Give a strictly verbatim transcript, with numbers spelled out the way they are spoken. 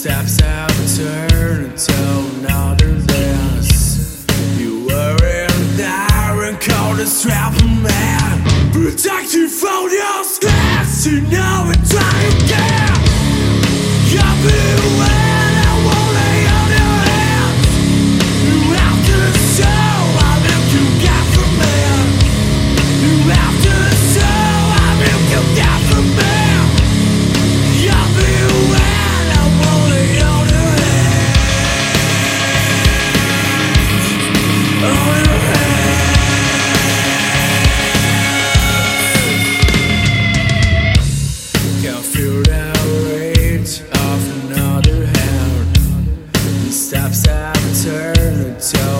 steps have turned to another dance. You were in there and called a strapping man. Protect you from your stress, you know it's trying again. You'll be when I won't lay on your hands. You have to show how milk you got from me. You have to show how milk you got from me. You'll be when I won't lay on your hands. On your hands. Can feel the weight of another hand. The steps have turned to